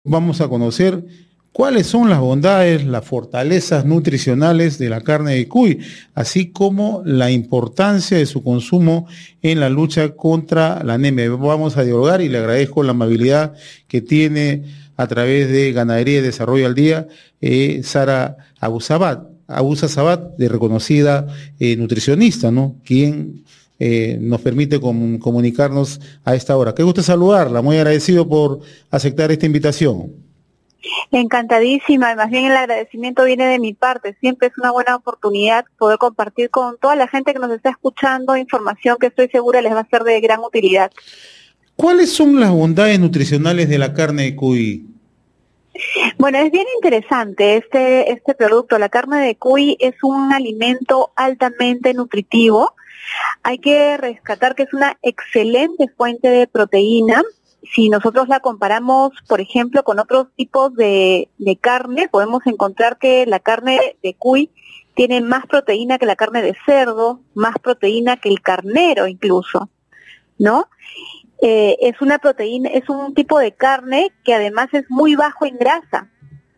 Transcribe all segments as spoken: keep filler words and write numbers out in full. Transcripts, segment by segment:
Vamos a conocer cuáles son las bondades, las fortalezas nutricionales de la carne de cuy, así como la importancia de su consumo en la lucha contra la anemia. Vamos a dialogar y le agradezco la amabilidad que tiene a través de Ganadería y Desarrollo al Día, eh, Sara Abusabat, Abusa Sabat, de reconocida eh, nutricionista, ¿no? Quien eh, nos permite com- comunicarnos a esta hora. Qué gusto saludarla, muy agradecido por aceptar esta invitación. Encantadísima, más bien el agradecimiento viene de mi parte. Siempre es una buena oportunidad poder compartir con toda la gente que nos está escuchando información que estoy segura les va a ser de gran utilidad. ¿Cuáles son las bondades nutricionales de la carne de cuy? Bueno, es bien interesante este este producto. La carne de cuy es un alimento altamente nutritivo. Hay que rescatar que es una excelente fuente de proteína. Si nosotros la comparamos, por ejemplo, con otros tipos de, de carne, podemos encontrar que la carne de cuy tiene más proteína que la carne de cerdo, más proteína que el carnero incluso, ¿no? Eh, es una proteína, es un tipo de carne que además es muy bajo en grasa.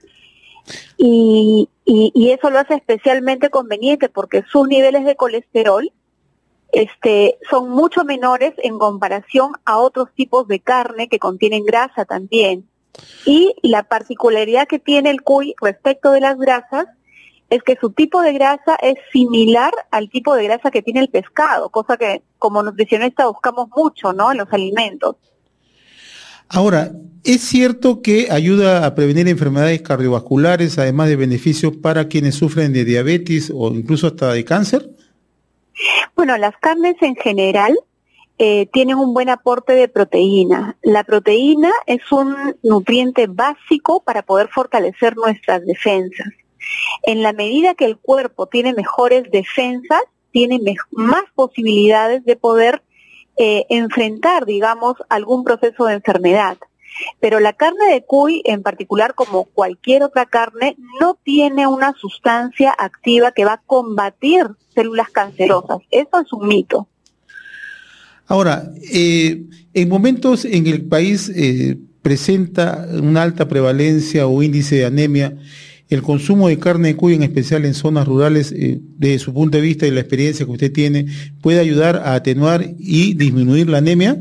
Y, y, y eso lo hace especialmente conveniente porque sus niveles de colesterol este, son mucho menores en comparación a otros tipos de carne que contienen grasa también. Y la particularidad que tiene el cuy respecto de las grasas es que su tipo de grasa es similar al tipo de grasa que tiene el pescado, cosa que como nutricionista buscamos mucho, ¿no?, en los alimentos. Ahora, ¿es cierto que ayuda a prevenir enfermedades cardiovasculares, además de beneficios para quienes sufren de diabetes o incluso hasta de cáncer? Bueno, las carnes en general eh, tienen un buen aporte de proteína. La proteína es un nutriente básico para poder fortalecer nuestras defensas. En la medida que el cuerpo tiene mejores defensas, tiene me- más posibilidades de poder eh, enfrentar, digamos, algún proceso de enfermedad. Pero la carne de cuy, en particular, como cualquier otra carne, no tiene una sustancia activa que va a combatir células cancerosas. Eso es un mito. Ahora, eh, en momentos en que el país eh, presenta una alta prevalencia o índice de anemia, el consumo de carne de cuy, en especial en zonas rurales, eh, desde su punto de vista y la experiencia que usted tiene, ¿puede ayudar a atenuar y disminuir la anemia?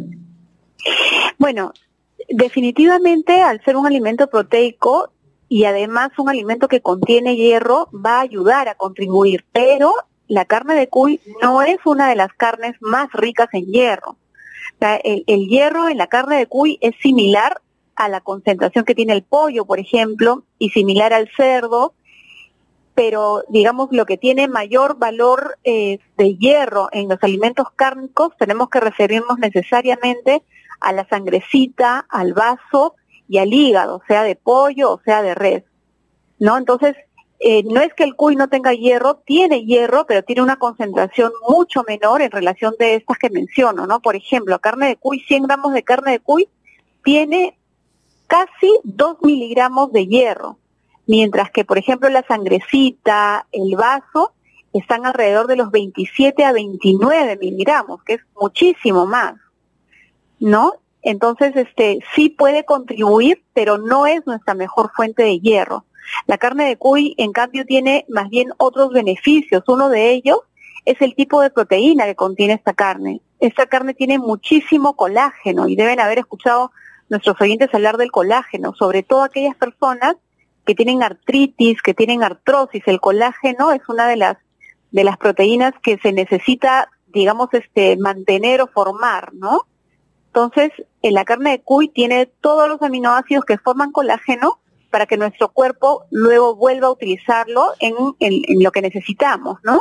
Bueno, definitivamente al ser un alimento proteico y además un alimento que contiene hierro, va a ayudar a contribuir, pero la carne de cuy no es una de las carnes más ricas en hierro. O sea, el, el hierro en la carne de cuy es similar a la concentración que tiene el pollo, por ejemplo, y similar al cerdo, pero digamos lo que tiene mayor valor eh, de hierro en los alimentos cárnicos, tenemos que referirnos necesariamente a la sangrecita, al vaso y al hígado, sea de pollo o sea de res, ¿no? Entonces, eh, no es que el cuy no tenga hierro, tiene hierro, pero tiene una concentración mucho menor en relación de estas que menciono, ¿no? Por ejemplo, carne de cuy, cien gramos de carne de cuy tiene casi dos miligramos de hierro, mientras que, por ejemplo, la sangrecita, el vaso, están alrededor de los veintisiete a veintinueve miligramos, que es muchísimo más, ¿no? Entonces, este, sí puede contribuir, pero no es nuestra mejor fuente de hierro. La carne de cuy, en cambio, tiene más bien otros beneficios. Uno de ellos es el tipo de proteína que contiene esta carne. Esta carne tiene muchísimo colágeno y deben haber escuchado nuestros oyentes hablar del colágeno, sobre todo aquellas personas que tienen artritis, que tienen artrosis. El colágeno es una de las de las proteínas que se necesita, digamos, este mantener o formar, ¿no? Entonces, en la carne de cuy tiene todos los aminoácidos que forman colágeno para que nuestro cuerpo luego vuelva a utilizarlo en, en, en lo que necesitamos, ¿no?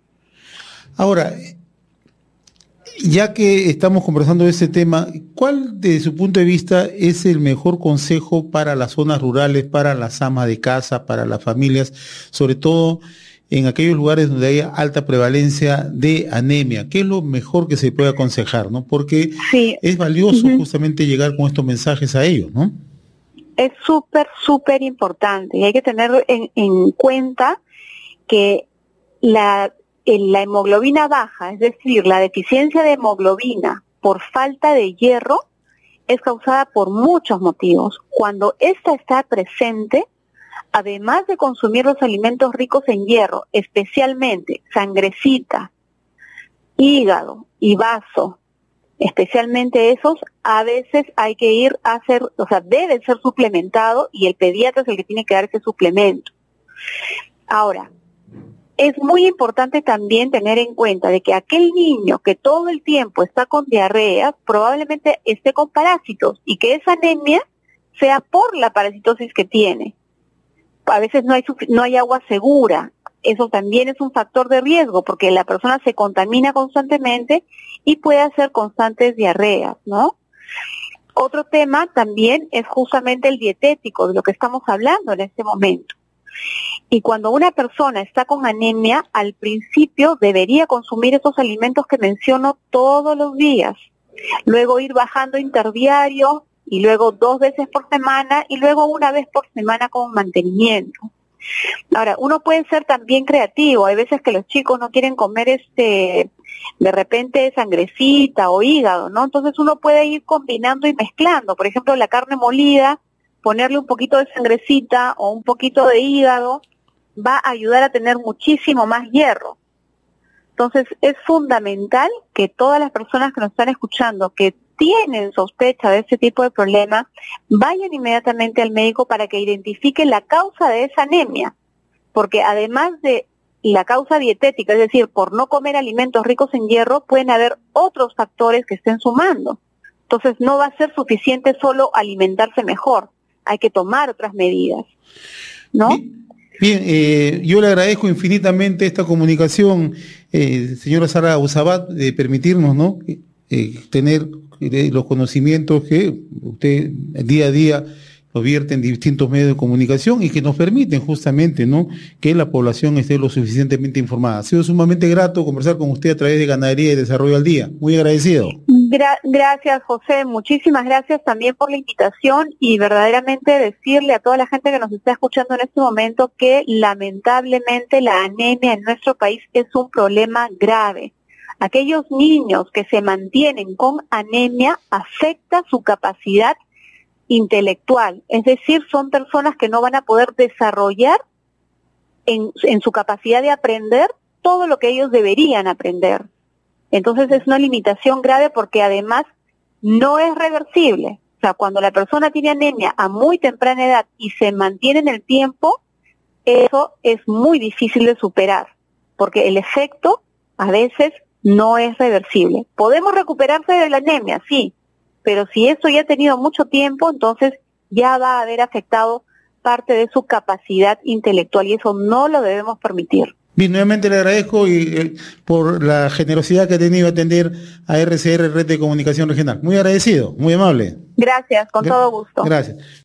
Ahora, ya que estamos conversando de este tema, ¿cuál desde su punto de vista es el mejor consejo para las zonas rurales, para las amas de casa, para las familias, sobre todo en aquellos lugares donde haya alta prevalencia de anemia? ¿Qué es lo mejor que se puede aconsejar, no? Porque sí, es valioso uh-huh. justamente llegar con estos mensajes a ellos, ¿no? Es súper, súper importante y hay que tener en, en cuenta que la la hemoglobina baja, es decir, la deficiencia de hemoglobina por falta de hierro, es causada por muchos motivos. Cuando esta está presente, además de consumir los alimentos ricos en hierro, especialmente sangrecita, hígado y vaso, especialmente esos, a veces hay que ir a hacer, o sea, debe ser suplementado y el pediatra es el que tiene que dar ese suplemento. Ahora, es muy importante también tener en cuenta de que aquel niño que todo el tiempo está con diarrea probablemente esté con parásitos y que esa anemia sea por la parasitosis que tiene. A veces no hay no hay agua segura. Eso también es un factor de riesgo porque la persona se contamina constantemente y puede hacer constantes diarreas, ¿no? Otro tema también es justamente el dietético, de lo que estamos hablando en este momento. Y cuando una persona está con anemia, al principio debería consumir esos alimentos que menciono todos los días. Luego ir bajando interdiario y luego dos veces por semana y luego una vez por semana como mantenimiento. Ahora, uno puede ser también creativo. Hay veces que los chicos no quieren comer este, de repente sangrecita o hígado, ¿no? Entonces uno puede ir combinando y mezclando. Por ejemplo, la carne molida, ponerle un poquito de sangrecita o un poquito de hígado, va a ayudar a tener muchísimo más hierro. Entonces, es fundamental que todas las personas que nos están escuchando, que tienen sospecha de este tipo de problema, vayan inmediatamente al médico para que identifique la causa de esa anemia. Porque además de la causa dietética, es decir, por no comer alimentos ricos en hierro, pueden haber otros factores que estén sumando. Entonces, no va a ser suficiente solo alimentarse mejor. Hay que tomar otras medidas, ¿no? Bien, bien eh, yo le agradezco infinitamente esta comunicación, eh, señora Sara Usabat, de permitirnos, ¿no? Eh, tener eh, los conocimientos que usted día a día los vierte en distintos medios de comunicación y que nos permiten justamente, ¿no?, que la población esté lo suficientemente informada. Ha sido sumamente grato conversar con usted a través de Ganadería y Desarrollo al Día. Muy agradecido. Gra- gracias, José. Muchísimas gracias también por la invitación y verdaderamente decirle a toda la gente que nos está escuchando en este momento que lamentablemente la anemia en nuestro país es un problema grave. Aquellos niños que se mantienen con anemia afecta su capacidad intelectual, es decir, son personas que no van a poder desarrollar en, en su capacidad de aprender todo lo que ellos deberían aprender. Entonces es una limitación grave porque además no es reversible. O sea, cuando la persona tiene anemia a muy temprana edad y se mantiene en el tiempo, eso es muy difícil de superar, porque el efecto a veces no es reversible. Podemos recuperarse de la anemia, sí, pero si eso ya ha tenido mucho tiempo, entonces ya va a haber afectado parte de su capacidad intelectual y eso no lo debemos permitir. Bien, nuevamente le agradezco y, eh, por la generosidad que ha tenido atender a R C R, Red de Comunicación Regional. Muy agradecido, muy amable. Gracias, con Gra- todo gusto. Gracias.